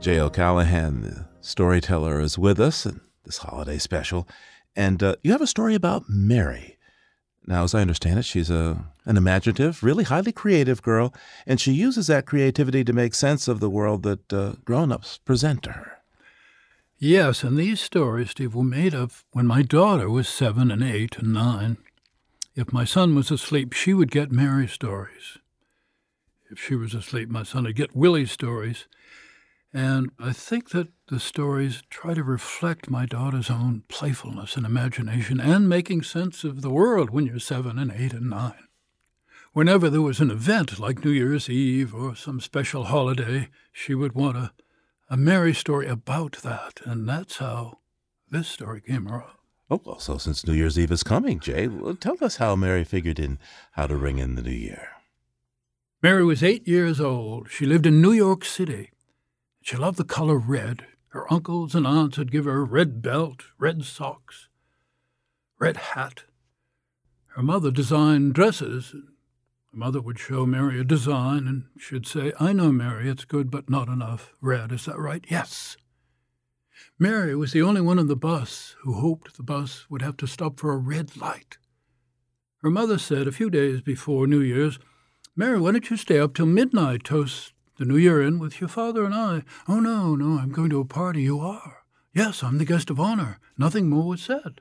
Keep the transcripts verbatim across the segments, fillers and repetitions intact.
Jay O'Callahan, the storyteller, is with us in this holiday special. And uh, you have a story about Mary. Now, as I understand it, she's a an imaginative, really highly creative girl, and she uses that creativity to make sense of the world that uh, grown-ups present to her. Yes, and these stories, Steve, were made up when my daughter was seven and eight and nine. If my son was asleep, she would get Mary's stories. If she was asleep, my son would get Willie's stories. And I think that the stories try to reflect my daughter's own playfulness and imagination and making sense of the world when you're seven and eight and nine. Whenever there was an event like New Year's Eve or some special holiday, she would want a, a Mary story about that, and that's how this story came around. Oh, well, so since New Year's Eve is coming, Jay, well, tell us how Mary figured in how to ring in the new year. Mary was eight years old. She lived in New York City. She loved the color red. Her uncles and aunts would give her a red belt, red socks, red hat. Her mother designed dresses. Her mother would show Mary a design, and she'd say, "I know, Mary, it's good, but not enough red. Is that right?" "Yes." Mary was the only one on the bus who hoped the bus would have to stop for a red light. Her mother said a few days before New Year's, "Mary, why don't you stay up till midnight, toast the New Year in with your father and I?" "Oh, no, no, I'm going to a party." "You are?" "Yes, I'm the guest of honor." Nothing more was said.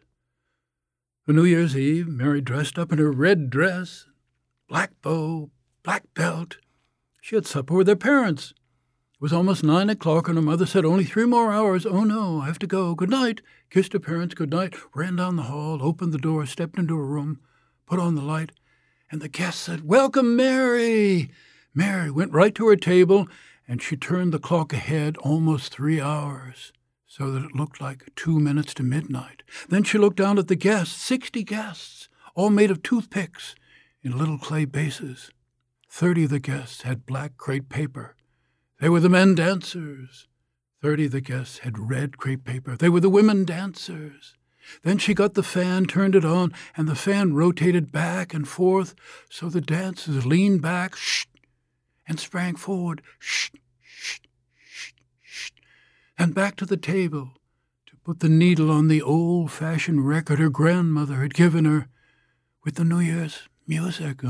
For New Year's Eve, Mary dressed up in her red dress, black bow, black belt. She had supper with her parents. It was almost nine o'clock, and her mother said, "Only three more hours." "Oh, no, I have to go. Good night." Kissed her parents good night, ran down the hall, opened the door, stepped into her room, put on the light, and the guest said, "Welcome, Mary." Mary went right to her table, and she turned the clock ahead almost three hours, so that it looked like two minutes to midnight. Then she looked down at the guests, sixty guests, all made of toothpicks in little clay bases. Thirty of the guests had black crepe paper. They were the men dancers. Thirty of the guests had red crepe paper. They were the women dancers. Then she got the fan, turned it on, and the fan rotated back and forth, so the dancers leaned back, shh, and sprang forward, shh, shh, shh, shh, and back to the table to put the needle on the old-fashioned record her grandmother had given her with the New Year's music.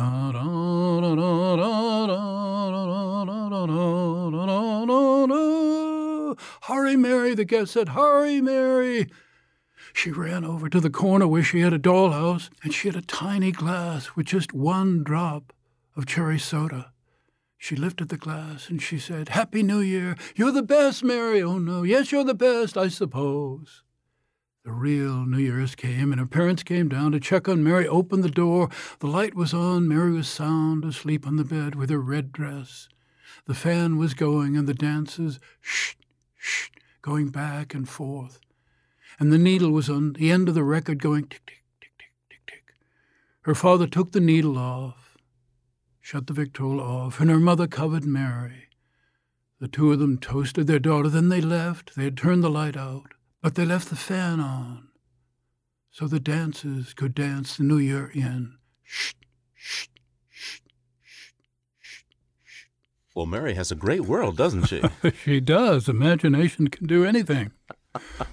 "Hurry, Mary," the guest said. "Hurry, Mary." She ran over to the corner where she had a dollhouse, and she had a tiny glass with just one drop of cherry soda. She lifted the glass and she said, "Happy New Year. You're the best, Mary." "Oh, no. Yes, you're the best, I suppose." The real New Year's came, and her parents came down to check on Mary, opened the door. The light was on. Mary was sound asleep on the bed with her red dress. The fan was going, and the dancers, shh, shh, going back and forth. And the needle was on the end of the record going tick, tick, tick, tick, tick, tick. Her father took the needle off, shut the Victrola off, and her mother covered Mary. The two of them toasted their daughter. Then they left. They had turned the light out, but they left the fan on so the dancers could dance the New Year in. Shh, shh, shh, shh, shh, shh. Well, Mary has a great world, doesn't she? She does. Imagination can do anything.